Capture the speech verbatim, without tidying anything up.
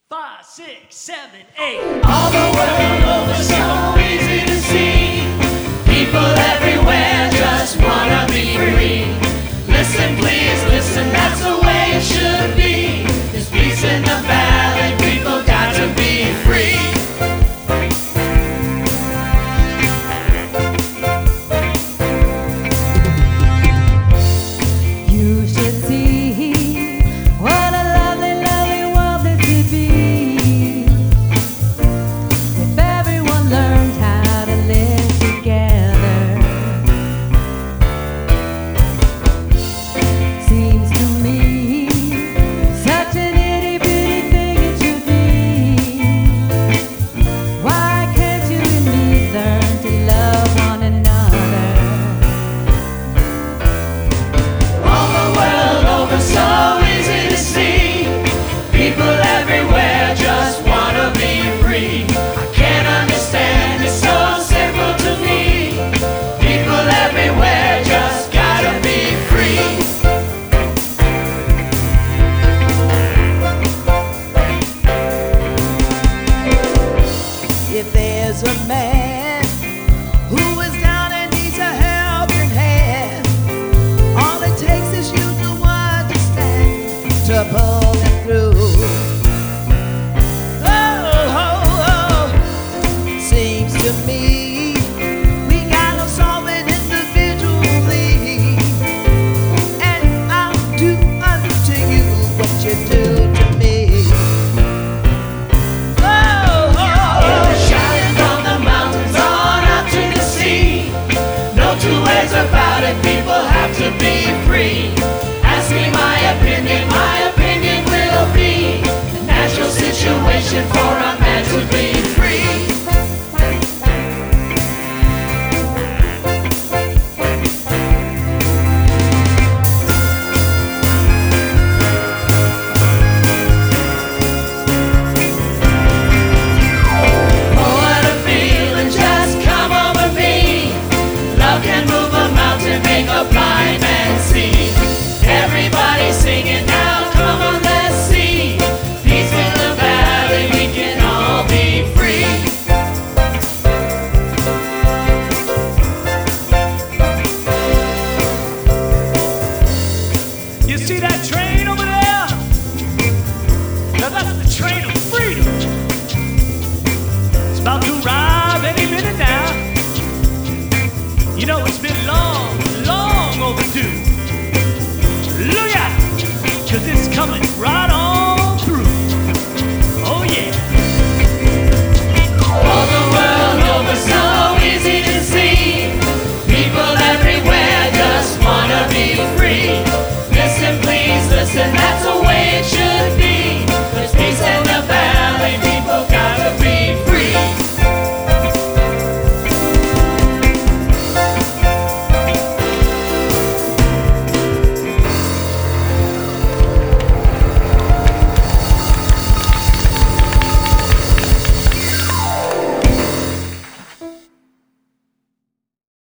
Five, six, seven, eight. All the world over, so easy to see. People everywhere just wanna be free. Listen, please, listen, that's the way it should be. There's peace in the valley, people got to be free. You should see what a lovely, lovely world this would be if everyone learned how to live together. Seems to me such an itty bitty thing it should be. Why can't you and me learn to love one another? All the world over, so easy to see. People everywhere just wanna be free. I can't understand, it's so simple to me. People everywhere just gotta be free. If there's a man who is down and needs a helping hand, all it takes is you to understand, to pull him through. Oh, oh, oh. Seems to me we gotta solve it individually, and I'll do unto you what you do to me. Oh, oh, oh. Shouting from the mountains on up to the sea. No two ways about it, people have to be free. Ask me my opinion, my opinion will be a natural situation for a man to be free. Oh, what a feeling just come over me. Love can move a mountain, make a blind man see. Everybody singing now, come on, let's see. Peace in the valley, we can all be free. You see that train over there? Now that's the train of freedom. It's about to arrive any minute now. You know, it's been long, long overdue. Look out, 'cause it's coming right